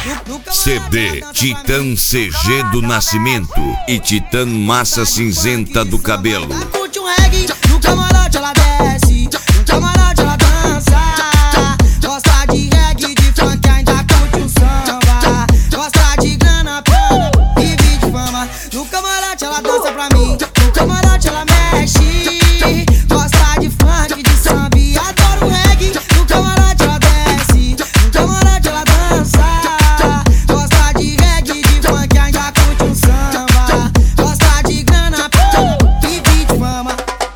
CD Titã CG do Nascimento e Titã Massa Cinzenta do Cabelo. Curte um reggae, no camarote ela desce, no camarote ela dança. Gosta de reggae, de funk, ainda curte um samba. Gosta de grana, plana, vive de fama. No camarote ela dança pra mim, no camarote ela mexe. Gosta de funk, de samba e adora o reggae. No camarote ela desce, no camarote ela dança. Gosta de reggae, de funk, ainda curte um samba. Gosta de grana, plana, vive de fama.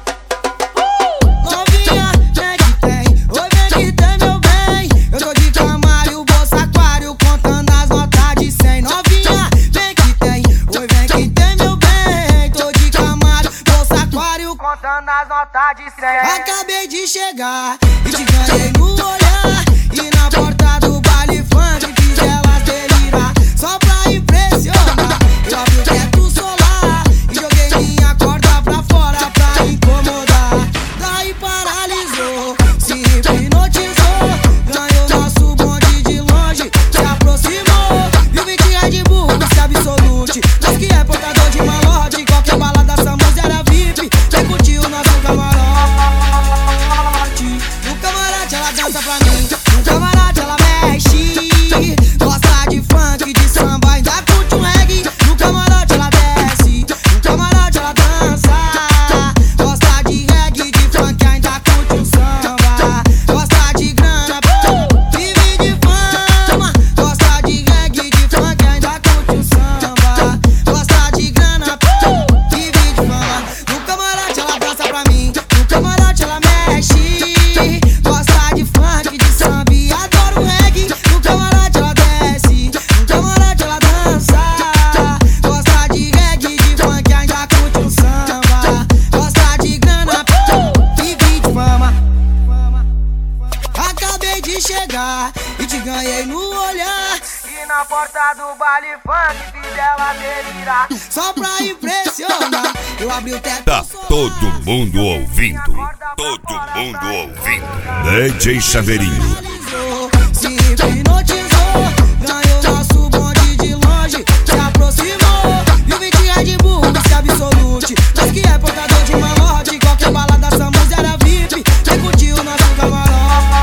Novinha, vem que tem, oi vem que tem meu bem. Eu tô de Camaro, bolsa aquário, contando as notas de 100. Novinha, vem que tem, oi vem que tem meu bem. Tô de Camaro, bolsa aquário, contando as notas de 100. Acabei de chegar e te ganhei no olhar. E na porta do baile funk fiz elas delirar. Só pra impressionar, eu abri o teto solar e joguei minha corda pra fora pra incomodar. Daí paralisou, se hipnotizou. Ganhou nosso bonde de longe, se aproximou. Viu 20 Red Bull, se absolute. Nós que é portador de malote, qualquer balada Samus era VIP. Vem curtir o nosso camarote. No camarote ela dança pra mim, no camarote ela mexe. Gosta de funk, de samba, ainda curte um reggae. No camarote ela desce, no camarote ela dança. Gosta de reggae, de funk, ainda curte um samba. Gosta de grana, vive de fama. Gosta de reggae, de funk, ainda curte um samba. Gosta de grana, vive de fama. No camarote ela dança pra mim, no camarote ela mexe. Gosta de funk, de samba e adora o reggae. No camarote ela desce, no camarote ela dança. Gosta de reggae, de funk, ainda curte um samba. Gosta de grana, vive de fama. Acabei de chegar e te ganhei no olhar. E na porta do baile funk fiz ela delirar. Só pra impressionar, eu abri o teto Tá solar. todo mundo ouvindo, todo mundo ouvindo. DJ Chaveirinho. Se hipnotizou, ganhou nosso bonde de longe, se aproximou. Viu 20 Red Bull, se absolute. Nós que é portador de malote, qualquer balada Samus era VIP. Vem curtir o nosso camarote.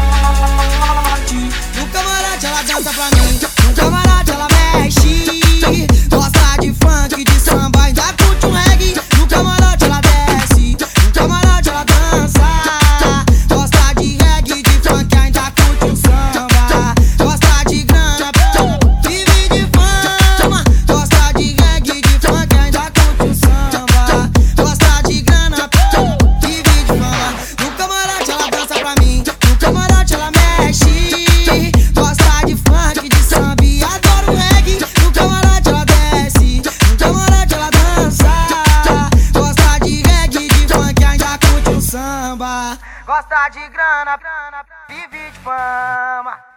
No camarote ela dança pra mim, no camarote ela mexe. Gosta de funk, de samba, ainda curte um reggae. No camarote ela desce, no camarote ela dança. Gosta de reggae, de funk, ainda curte um samba. Gosta de grana, vive de fama. Gosta de reggae, de funk, ainda curte um samba. Gosta de grana, vive de fama. No camarote ela dança pra mim, no camarote ela mexe. Gosta de funk, de samba e adora o reggae. No camarote ela desce, no camarote ela dança. Gosta de reggae, de funk, ainda curte um samba. Gosta de grana, vive de fama.